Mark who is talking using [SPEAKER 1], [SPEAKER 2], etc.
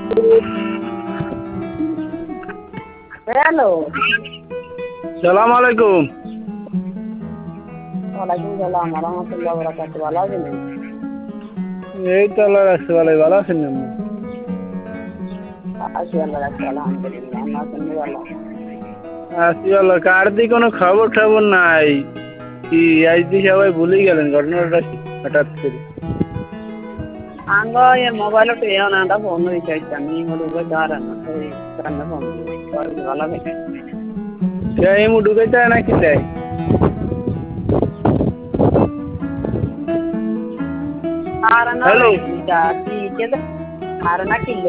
[SPEAKER 1] Hello,
[SPEAKER 2] সালাম আলাইকুম।
[SPEAKER 1] ওয়ালাইকুম সালাম রহমতুল্লাহ বরাকাতু। ভালো আছেন?
[SPEAKER 2] এই তো আল্লাহ রাখছে ভালোই, ভালো আছেন আপনি?
[SPEAKER 1] আছি আল্লাহ রাখছে, আলহামদুলিল্লাহ। আমরা আছেন ভালো?
[SPEAKER 2] আছি ভালো। কার দি কোনো খবর টবর নাই, কি আজ দি সবাই ভুলেই গেলেন, ঘটনাটা কি হঠাৎ করে?
[SPEAKER 1] ಹಂಗ ಮೊಬೈಲ್ ಏನಂತ ಫೋನ್ ವಿಚಾರಿಸ್ತಾ ನೀವು ಹುಡುಗ ದಾರನ್ನ ಸರಿ ಸಣ್ಣ ಫೋನ್ ಹೊಲ
[SPEAKER 2] এই মু ঢুকাইতে হয় নাকি দেয়?
[SPEAKER 1] ಆರನ
[SPEAKER 2] Hello.
[SPEAKER 1] ಜಾತಿ ಹಾರನ ಕಿಲ್ಲ